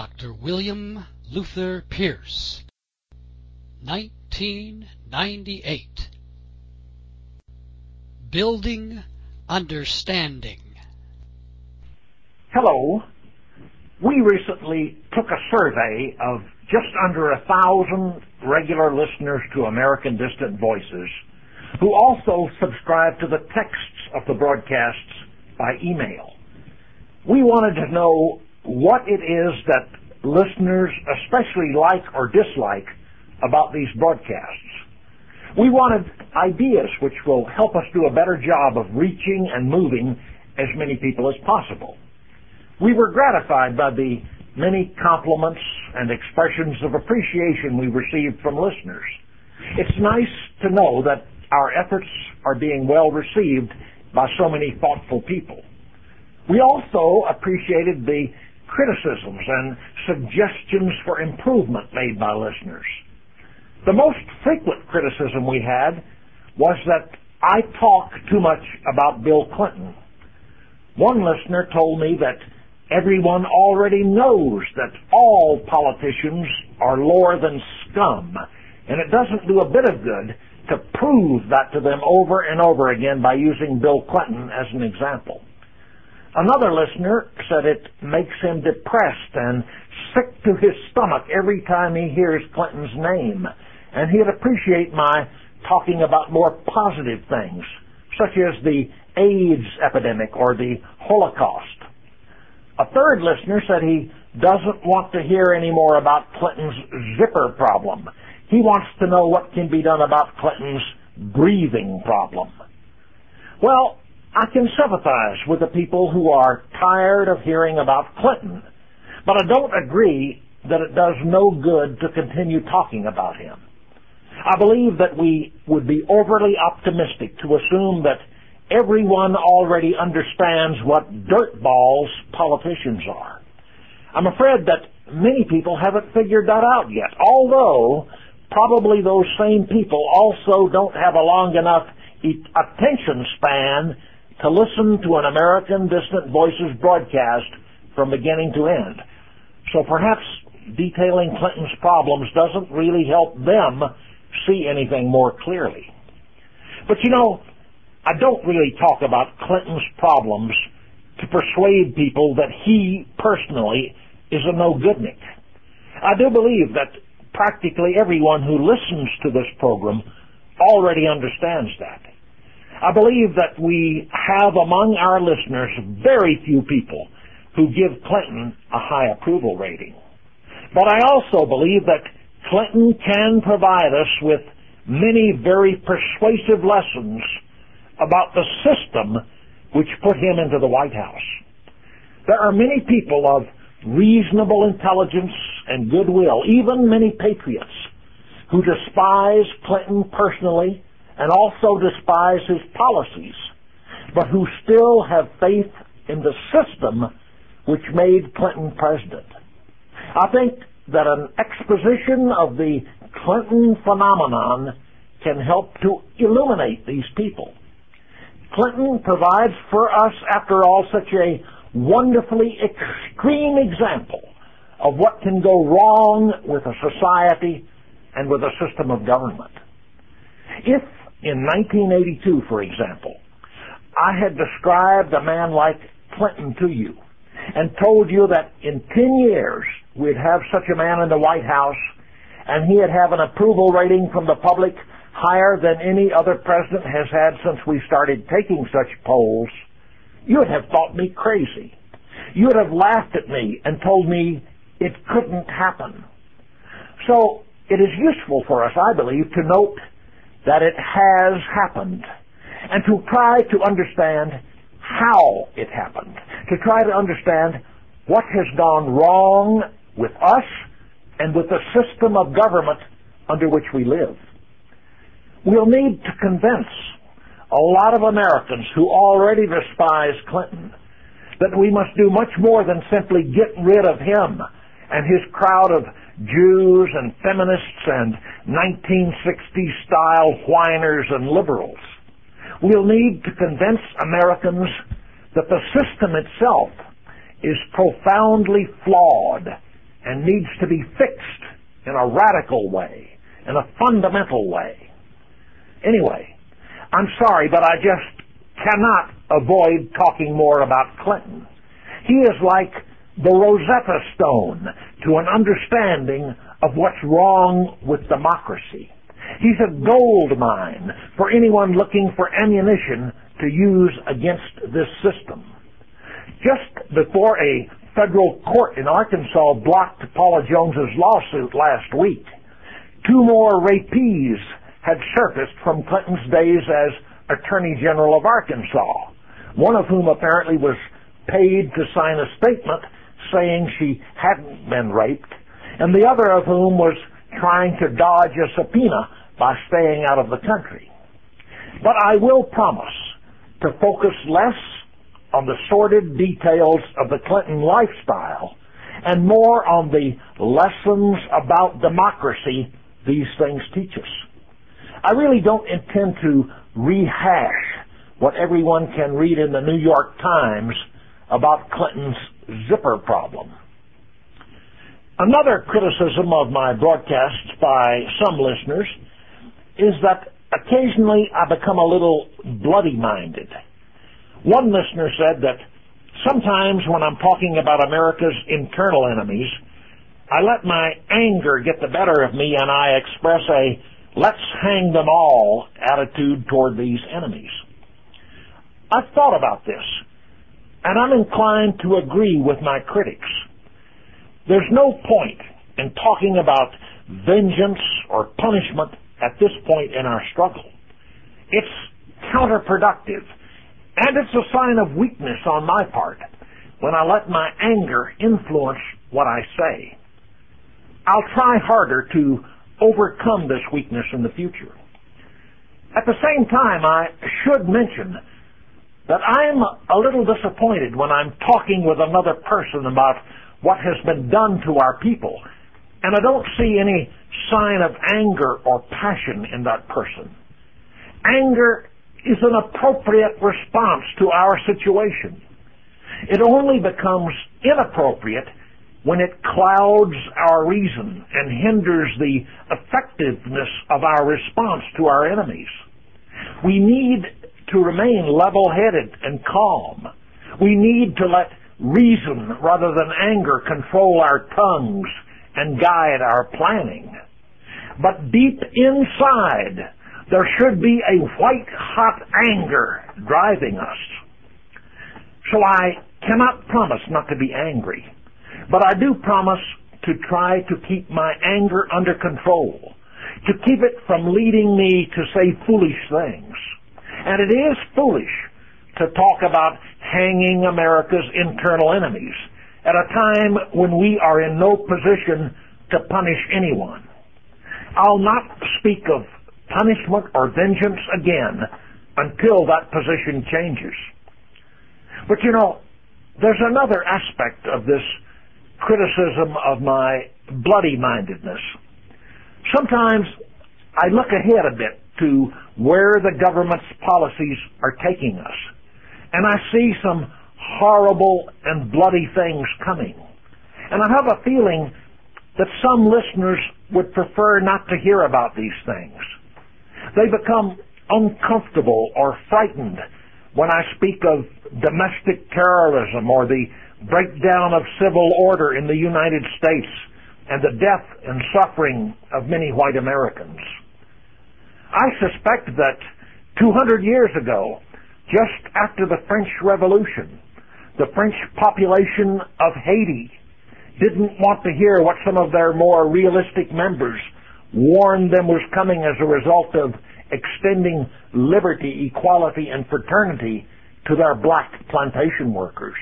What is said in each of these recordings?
Dr. William Luther Pierce, 1998. Building Understanding. Hello. We recently took a survey of just under 1,000 regular listeners to American Distant Voices who also subscribe to the texts of the broadcasts by email. We wanted to know what it is that listeners especially like or dislike about these broadcasts. We wanted ideas which will help us do a better job of reaching and moving as many people as possible. We were gratified by the many compliments and expressions of appreciation we received from listeners. It's nice to know that our efforts are being well received by so many thoughtful people. We also appreciated the criticisms and suggestions for improvement made by listeners. The most frequent criticism we had was that I talk too much about Bill Clinton. One listener told me that everyone already knows that all politicians are lower than scum, and it doesn't do a bit of good to prove that to them over and over again by using Bill Clinton as an example. Another listener said it makes him depressed and sick to his stomach every time he hears Clinton's name, and he'd appreciate my talking about more positive things, such as the AIDS epidemic or the Holocaust. A third listener said he doesn't want to hear any more about Clinton's zipper problem. He wants to know what can be done about Clinton's breathing problem. Well, I can sympathize with the people who are tired of hearing about Clinton, but I don't agree that it does no good to continue talking about him. I believe that we would be overly optimistic to assume that everyone already understands what dirtballs politicians are. I'm afraid that many people haven't figured that out yet, although probably those same people also don't have a long enough attention span to listen to an American Distant Voices broadcast from beginning to end. So perhaps detailing Clinton's problems doesn't really help them see anything more clearly. But I don't really talk about Clinton's problems to persuade people that he personally is a no-goodnik. I do believe that practically everyone who listens to this program already understands that. I believe that we have among our listeners very few people who give Clinton a high approval rating. But I also believe that Clinton can provide us with many very persuasive lessons about the system which put him into the White House. There are many people of reasonable intelligence and goodwill, even many patriots, who despise Clinton personally and also despise his policies, but who still have faith in the system which made Clinton president. I think that an exposition of the Clinton phenomenon can help to illuminate these people. Clinton provides for us, after all, such a wonderfully extreme example of what can go wrong with a society and with a system of government. If in 1982, for example, I had described a man like Clinton to you and told you that in 10 years we'd have such a man in the White House and he'd have an approval rating from the public higher than any other president has had since we started taking such polls, you would have thought me crazy. You would have laughed at me and told me it couldn't happen. So it is useful for us, I believe, to note that it has happened and to try to understand how it happened, to try to understand what has gone wrong with us and with the system of government under which we live. We'll need to convince a lot of Americans who already despise Clinton that we must do much more than simply get rid of him and his crowd of Jews and feminists and 1960s-style whiners and liberals. We'll need to convince Americans that the system itself is profoundly flawed and needs to be fixed in a radical way, in a fundamental way. Anyway, I'm sorry, but I just cannot avoid talking more about Clinton. He is like the Rosetta Stone to an understanding of what's wrong with democracy. He's a gold mine for anyone looking for ammunition to use against this system. Just before a federal court in Arkansas blocked Paula Jones's lawsuit last week, 2 more rapees had surfaced from Clinton's days as Attorney General of Arkansas, one of whom apparently was paid to sign a statement saying she hadn't been raped, and the other of whom was trying to dodge a subpoena by staying out of the country. But I will promise to focus less on the sordid details of the Clinton lifestyle and more on the lessons about democracy these things teach us. I really don't intend to rehash what everyone can read in the New York Times about Clinton's zipper problem. Another criticism of my broadcasts by some listeners is that occasionally I become a little bloody-minded. One listener said that sometimes when I'm talking about America's internal enemies, I let my anger get the better of me and I express a let's hang them all attitude toward these enemies. I've thought about this, and I'm inclined to agree with my critics. There's no point in talking about vengeance or punishment at this point in our struggle. It's counterproductive, and it's a sign of weakness on my part when I let my anger influence what I say. I'll try harder to overcome this weakness in the future. At the same time, I should mention that I'm a little disappointed when I'm talking with another person about what has been done to our people, and I don't see any sign of anger or passion in that person. Anger is an appropriate response to our situation. It only becomes inappropriate when it clouds our reason and hinders the effectiveness of our response to our enemies. We need to remain level-headed and calm. We need to let reason rather than anger control our tongues and guide our planning. But deep inside, there should be a white-hot anger driving us. So I cannot promise not to be angry, but I do promise to try to keep my anger under control, to keep it from leading me to say foolish things. And it is foolish to talk about hanging America's internal enemies at a time when we are in no position to punish anyone. I'll not speak of punishment or vengeance again until that position changes. But you know, there's another aspect of this criticism of my bloody-mindedness. Sometimes I look ahead a bit to where the government's policies are taking us, and I see some horrible and bloody things coming. And I have a feeling that some listeners would prefer not to hear about these things. They become uncomfortable or frightened when I speak of domestic terrorism or the breakdown of civil order in the United States and the death and suffering of many white Americans. I suspect that 200 years ago, just after the French Revolution, the French population of Haiti didn't want to hear what some of their more realistic members warned them was coming as a result of extending liberty, equality, and fraternity to their black plantation workers.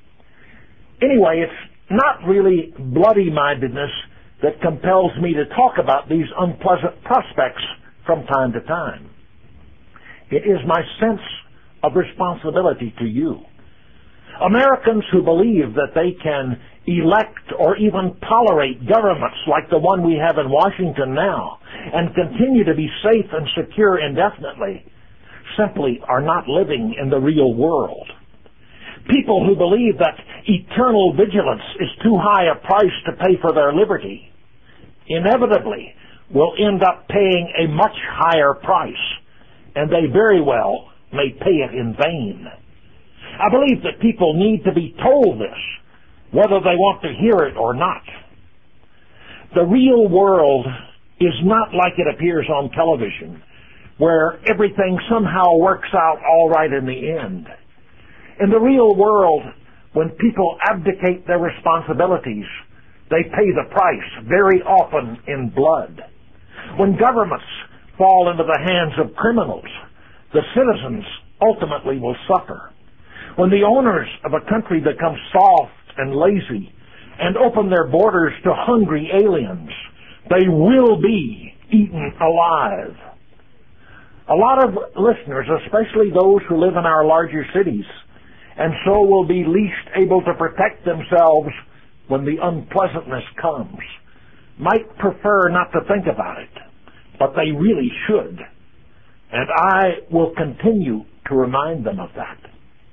Anyway, it's not really bloody-mindedness that compels me to talk about these unpleasant prospects from time to time. It is my sense of responsibility to you. Americans who believe that they can elect or even tolerate governments like the one we have in Washington now and continue to be safe and secure indefinitely simply are not living in the real world. People who believe that eternal vigilance is too high a price to pay for their liberty, inevitably will end up paying a much higher price, and they very well may pay it in vain. I believe that people need to be told this, whether they want to hear it or not. The real world is not like it appears on television, where everything somehow works out all right in the end. In the real world, when people abdicate their responsibilities, they pay the price, very often in blood. When governments fall into the hands of criminals, the citizens ultimately will suffer. When the owners of a country become soft and lazy and open their borders to hungry aliens, they will be eaten alive. A lot of listeners, especially those who live in our larger cities, and so will be least able to protect themselves when the unpleasantness comes, might prefer not to think about it, but they really should. And I will continue to remind them of that.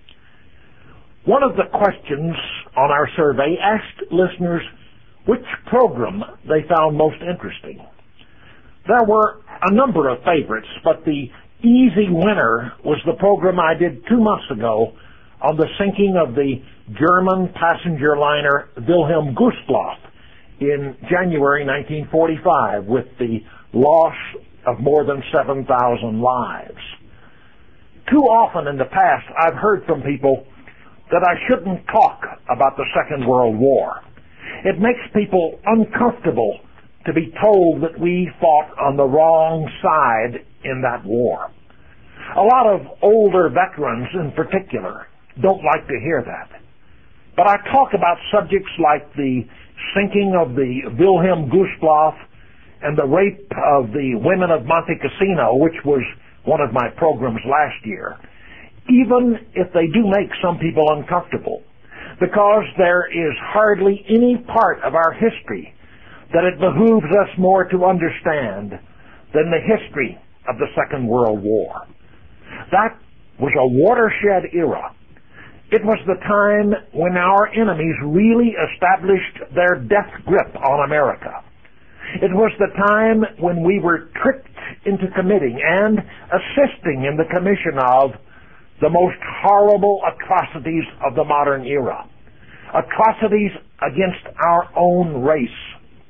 One of the questions on our survey asked listeners which program they found most interesting. There were a number of favorites, but the easy winner was the program I did 2 months ago on the sinking of the German passenger liner Wilhelm Gustloff in January 1945 with the loss of more than 7,000 lives. Too often in the past, I've heard from people that I shouldn't talk about the Second World War. It makes people uncomfortable to be told that we fought on the wrong side in that war. A lot of older veterans in particular don't like to hear that. But I talk about subjects like the sinking of the Wilhelm Gustloff and the rape of the women of Monte Cassino, which was one of my programs last year, even if they do make some people uncomfortable, because there is hardly any part of our history that it behooves us more to understand than the history of the Second World War. That was a watershed era. It was the time when our enemies really established their death grip on America. It was the time when we were tricked into committing and assisting in the commission of the most horrible atrocities of the modern era. Atrocities against our own race.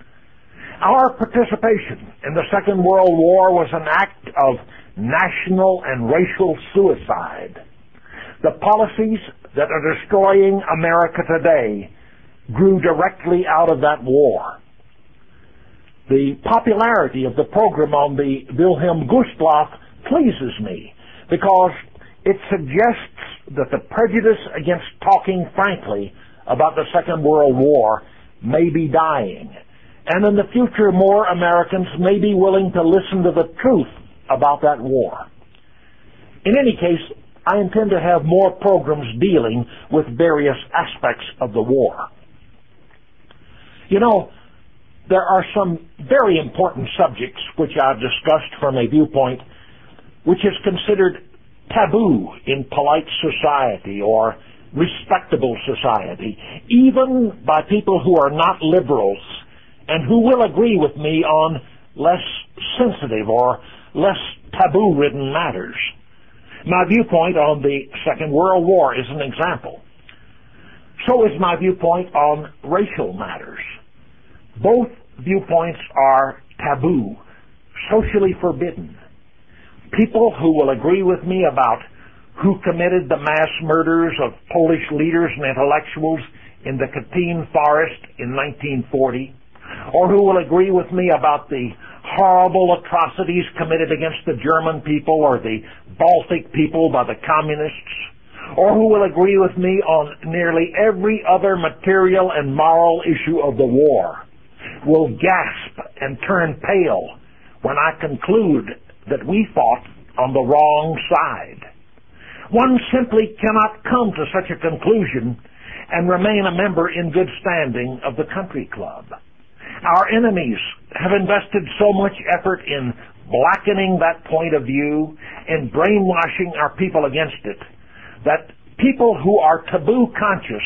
Our participation in the Second World War was an act of national and racial suicide. The policies that are destroying America today grew directly out of that war. The popularity of the program on the Wilhelm Gustloff pleases me because it suggests that the prejudice against talking frankly about the Second World War may be dying, and in the future more Americans may be willing to listen to the truth about that war. In any case, I intend to have more programs dealing with various aspects of the war. You know, there are some very important subjects which I've discussed from a viewpoint which is considered taboo in polite society or respectable society, even by people who are not liberals and who will agree with me on less sensitive or less taboo-ridden matters. My viewpoint on the Second World War is an example. So is my viewpoint on racial matters. Both viewpoints are taboo, socially forbidden. People who will agree with me about who committed the mass murders of Polish leaders and intellectuals in the Katyn forest in 1940, or who will agree with me about the horrible atrocities committed against the German people or the Baltic people by the communists, or who will agree with me on nearly every other material and moral issue of the war, will gasp and turn pale when I conclude that we fought on the wrong side. One simply cannot come to such a conclusion and remain a member in good standing of the country club. Our enemies have invested so much effort in blackening that point of view and brainwashing our people against it that people who are taboo conscious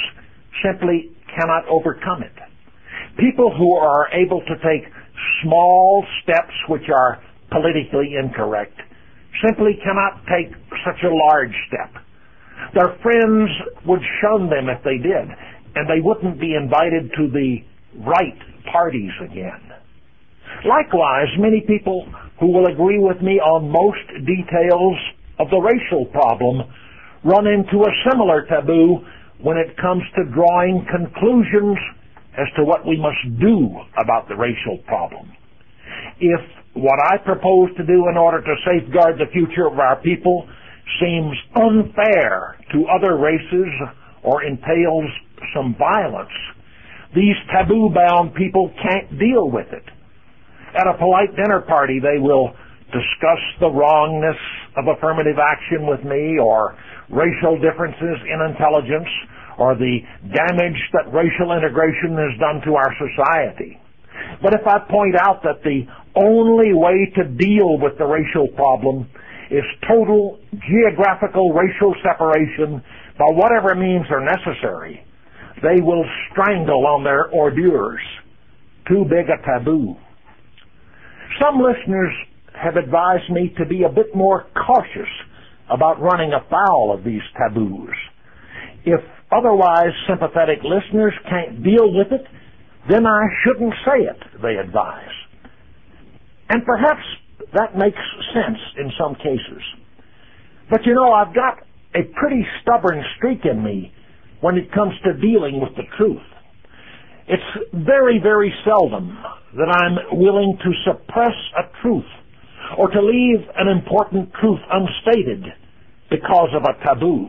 simply cannot overcome it. People who are able to take small steps which are politically incorrect simply cannot take such a large step. Their friends would shun them if they did, and they wouldn't be invited to the right parties again. Likewise, many people who will agree with me on most details of the racial problem run into a similar taboo when it comes to drawing conclusions as to what we must do about the racial problem. If what I propose to do in order to safeguard the future of our people seems unfair to other races or entails some violence, these taboo-bound people can't deal with it. At a polite dinner party, they will discuss the wrongness of affirmative action with me, or racial differences in intelligence, or the damage that racial integration has done to our society. But if I point out that the only way to deal with the racial problem is total geographical racial separation by whatever means are necessary, they will strangle on their hors d'oeuvres. Too big a taboo. Some listeners have advised me to be a bit more cautious about running afoul of these taboos. If otherwise sympathetic listeners can't deal with it, then I shouldn't say it, they advise. And perhaps that makes sense in some cases. But you know, I've got a pretty stubborn streak in me when it comes to dealing with the truth. It's very, very seldom that I'm willing to suppress a truth or to leave an important truth unstated because of a taboo.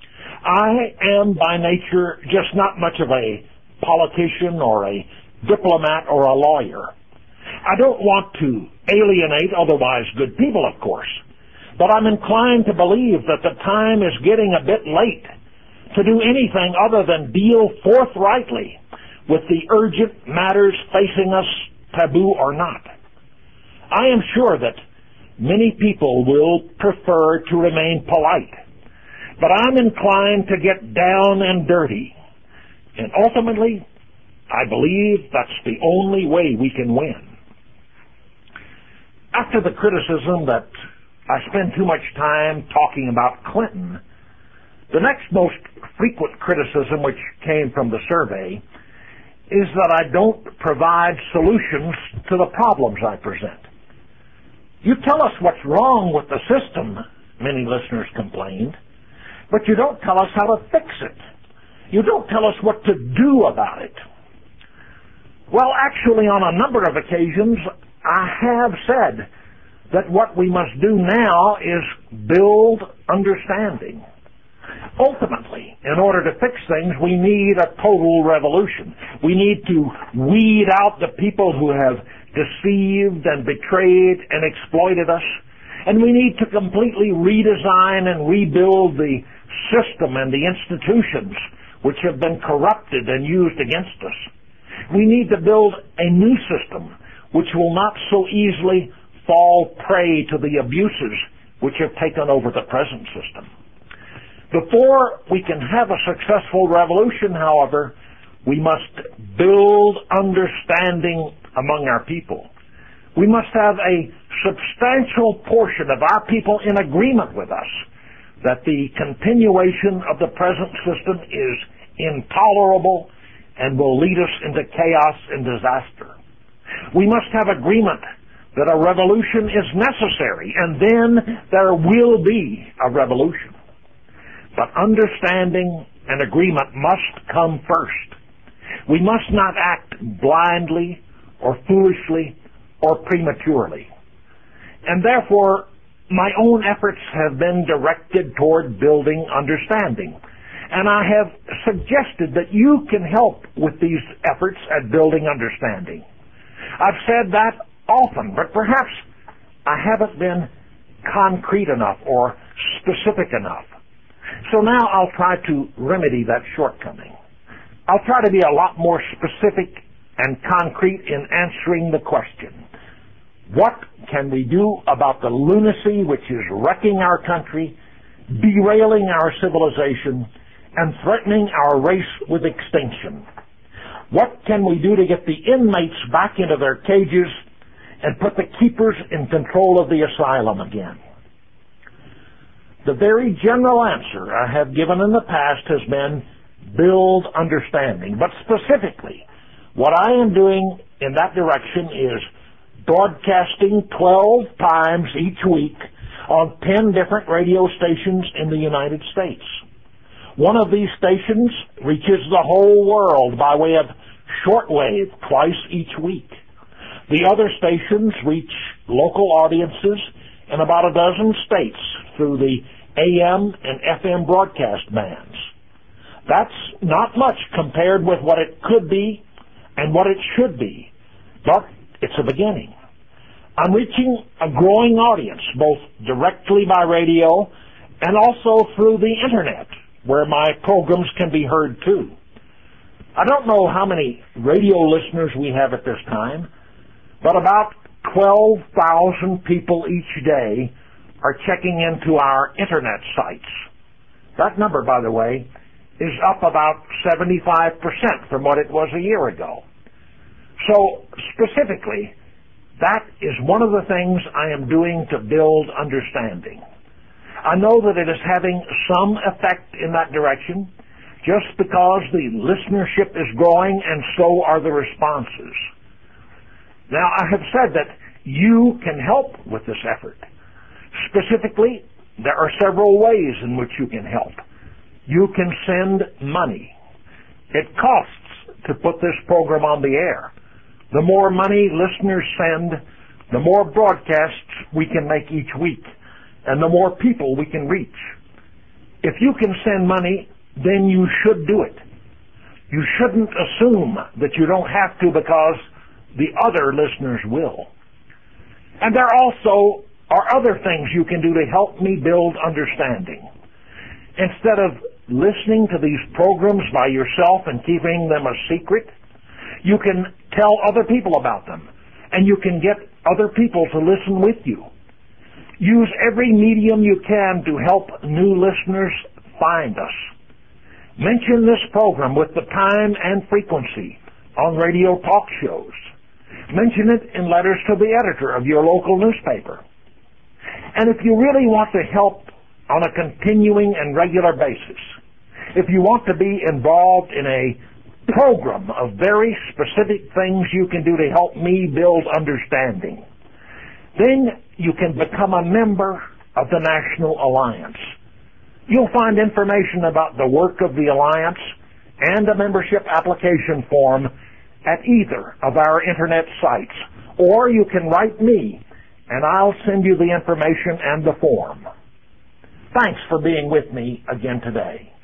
I am by nature just not much of a politician or a diplomat or a lawyer. I don't want to alienate otherwise good people, of course, but I'm inclined to believe that the time is getting a bit late to do anything other than deal forthrightly with the urgent matters facing us, taboo or not. I am sure that many people will prefer to remain polite, but I'm inclined to get down and dirty. And ultimately, I believe that's the only way we can win. After the criticism that I spend too much time talking about Clinton, the next most frequent criticism which came from the survey is that I don't provide solutions to the problems I present. You tell us what's wrong with the system, many listeners complained, but you don't tell us how to fix it. You don't tell us what to do about it. Well, actually, on a number of occasions, I have said that what we must do now is build understanding. Ultimately, in order to fix things, we need a total revolution. We need to weed out the people who have deceived and betrayed and exploited us. And we need to completely redesign and rebuild the system and the institutions which have been corrupted and used against us. We need to build a new system which will not so easily fall prey to the abuses which have taken over the present system. Before we can have a successful revolution, however, we must build understanding among our people. We must have a substantial portion of our people in agreement with us that the continuation of the present system is intolerable and will lead us into chaos and disaster. We must have agreement that a revolution is necessary, and then there will be a revolution. But understanding and agreement must come first. We must not act blindly or foolishly or prematurely. And therefore, my own efforts have been directed toward building understanding. And I have suggested that you can help with these efforts at building understanding. I've said that often, but perhaps I haven't been concrete enough or specific enough. So now I'll try to remedy that shortcoming. I'll try to be a lot more specific and concrete in answering the question. What can we do about the lunacy which is wrecking our country, derailing our civilization, and threatening our race with extinction. What can we do to get the inmates back into their cages and put the keepers in control of the asylum again? The very general answer I have given in the past has been build understanding. But specifically, what I am doing in that direction is broadcasting 12 times each week on 10 different radio stations in the United States. One of these stations reaches the whole world by way of shortwave twice each week. The other stations reach local audiences in about a dozen states through the AM and FM broadcast bands. That's not much compared with what it could be and what it should be, but it's a beginning. I'm reaching a growing audience, both directly by radio and also through the Internet, where my programs can be heard too. I don't know how many radio listeners we have at this time, but about 12,000 people each day are checking into our Internet sites. That number, by the way, is up about 75% from what it was a year ago. So, specifically, that is one of the things I am doing to build understanding. I know that it is having some effect in that direction just because the listenership is growing and so are the responses. Now, I have said that you can help with this effort. Specifically, there are several ways in which you can help. You can send money. It costs to put this program on the air. The more money listeners send, the more broadcasts we can make each week, and the more people we can reach. If you can send money, then you should do it. You shouldn't assume that you don't have to because the other listeners will. And there also are other things you can do to help me build understanding. Instead of listening to these programs by yourself and keeping them a secret, you can tell other people about them, and you can get other people to listen with you. Use every medium you can to help new listeners find us. Mention this program with the time and frequency on radio talk shows. Mention it in letters to the editor of your local newspaper. And if you really want to help on a continuing and regular basis, if you want to be involved in a program of very specific things you can do to help me build understanding, then you can become a member of the National Alliance. You'll find information about the work of the Alliance and a membership application form at either of our Internet sites, or you can write me and I'll send you the information and the form. Thanks for being with me again today.